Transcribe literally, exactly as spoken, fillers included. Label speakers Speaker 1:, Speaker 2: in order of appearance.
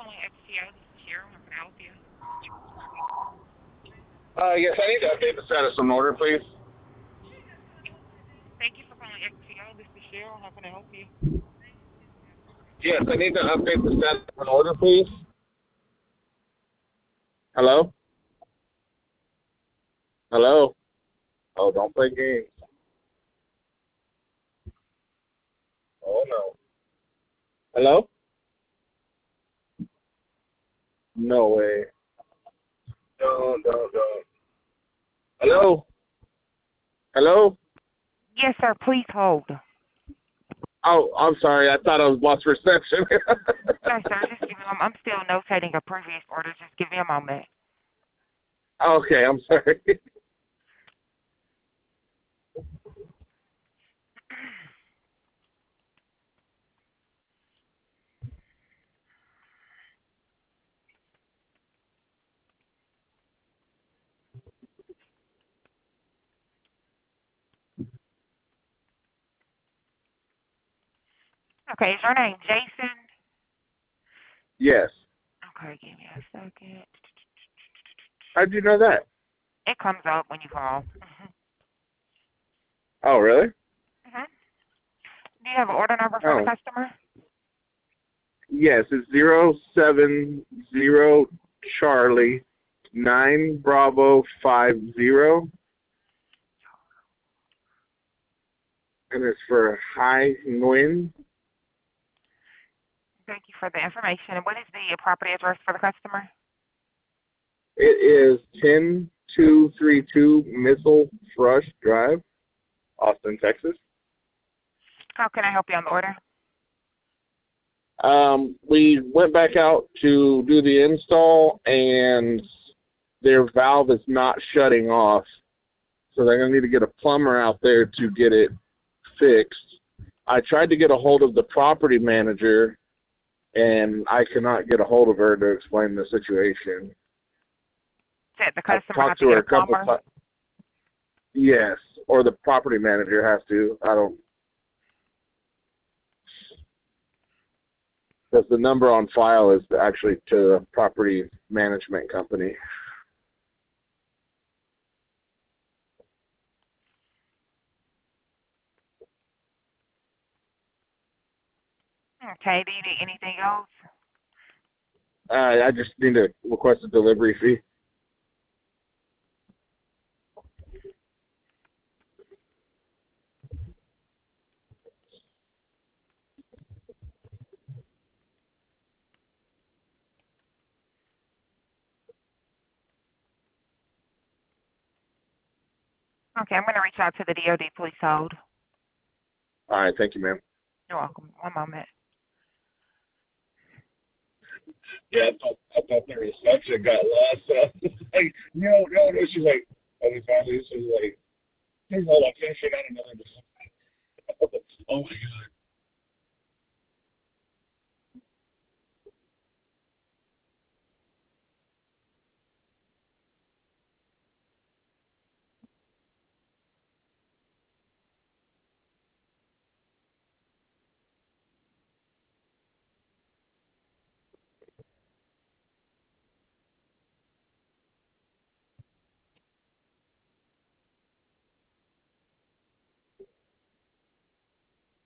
Speaker 1: calling X T O. This is Cheryl. How can I help you?
Speaker 2: Uh, yes, I need to update the status of an order, please.
Speaker 1: Thank you for calling X T O. This is Cheryl. How can I help you?
Speaker 2: Yes, I need to update the status of an order, please. Hello? Hello? Oh, don't play games. Oh, no. Hello? No way. Don't, don't, don't. Hello? Hello?
Speaker 1: Yes, sir. Please hold.
Speaker 2: Oh, I'm sorry. I thought I was lost reception.
Speaker 1: No, sir. Just give me. I'm, I'm still notating a previous order. Just give me a moment.
Speaker 2: Okay, I'm sorry.
Speaker 1: Okay. Is your name Jason?
Speaker 2: Yes.
Speaker 1: Okay. Give me a second.
Speaker 2: How'd you know that?
Speaker 1: It comes up when you call. Mm-hmm.
Speaker 2: Oh, really?
Speaker 1: Mm-hmm. Do you have an order number for the
Speaker 2: Oh.
Speaker 1: customer?
Speaker 2: Yes, it's zero seven zero Charlie nine Bravo five zero, and it's for High Nguyen.
Speaker 1: Thank you for the information. And what is the property address for the customer?
Speaker 2: It is ten two three two Missile Thrush Drive, Austin, Texas.
Speaker 1: How can I help you on the order?
Speaker 2: Um, we went back out to do the install, and their valve is not shutting off, so they're going to need to get a plumber out there to get it fixed. I tried to get a hold of the property manager, and I cannot get a hold of her to explain the situation.
Speaker 1: Said the
Speaker 2: I've
Speaker 1: customer
Speaker 2: talked
Speaker 1: has to
Speaker 2: to her
Speaker 1: get
Speaker 2: a
Speaker 1: a
Speaker 2: couple
Speaker 1: plumber.
Speaker 2: times. Yes, or the property manager has to. I don't. Because the number on file is actually to the property management company.
Speaker 1: Okay. Do you need anything else?
Speaker 2: Uh, I just need to request a delivery fee.
Speaker 1: Okay. I'm going to reach out to the D O D. Please hold.
Speaker 2: All right, thank you, ma'am.
Speaker 1: You're welcome. One moment.
Speaker 2: Yeah, I thought, I thought the reception got lost. So like, no, no, no. She's like, oh, we finally, she's like, please hold on, finishing out another. Oh my God.